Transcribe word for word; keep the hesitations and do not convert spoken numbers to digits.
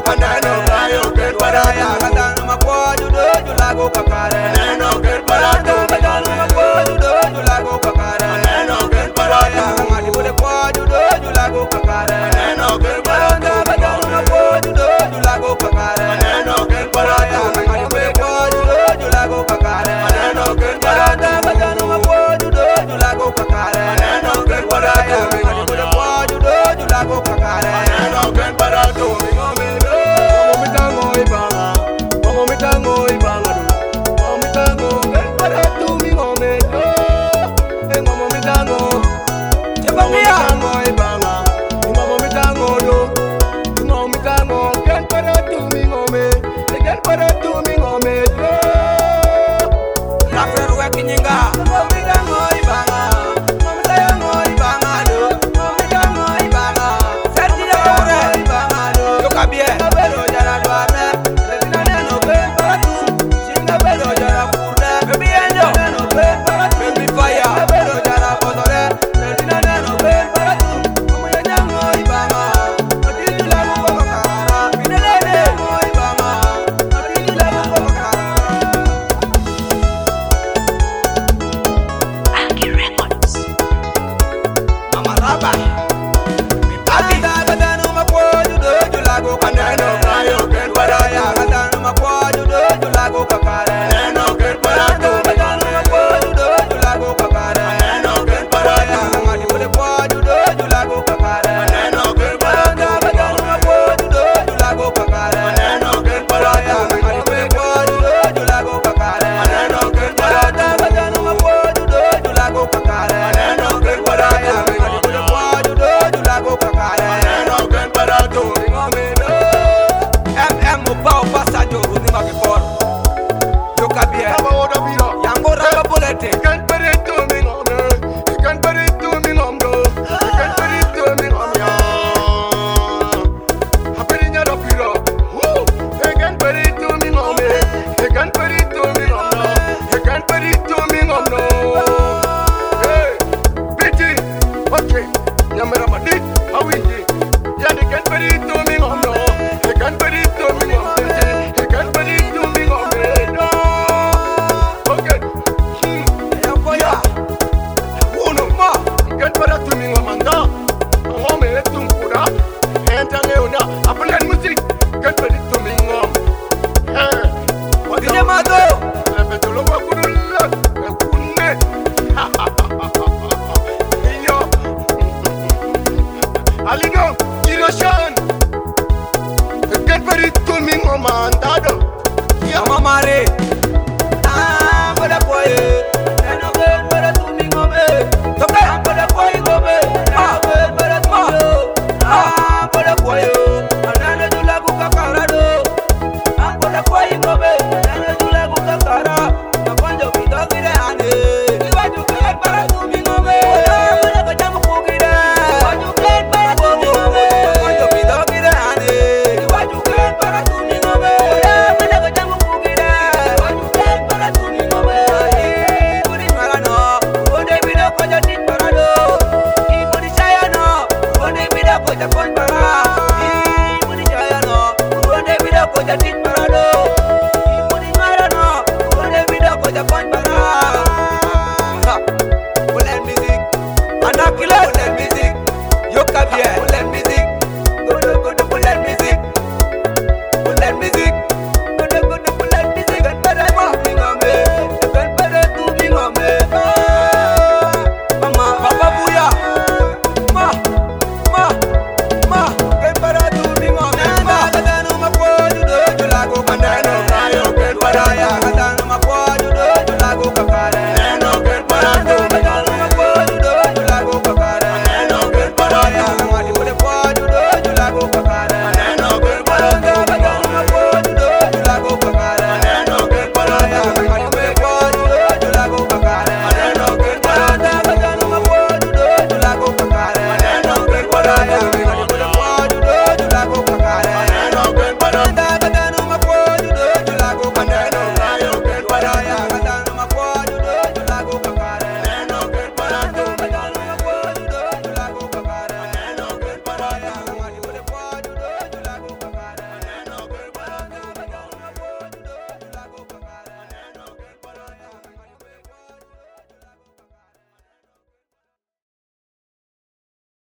Aneno kayo ken baraya Kadano makwoju do julago kakare Aneno ken baraya Kadano makwoju do julago kakare Aneno ken baraya Ngadi bule kwoju do julago kakare Aneno ken baraya Kadano makwoju do julago kakare Aneno ken baraya Ngadi bule kwoju do julago kakare Aneno ken baraya Kadano makwoju do julago kakare Aneno ken baraya Ngadi bule kwoju do julago kakare Aneno ken baraya Nyinga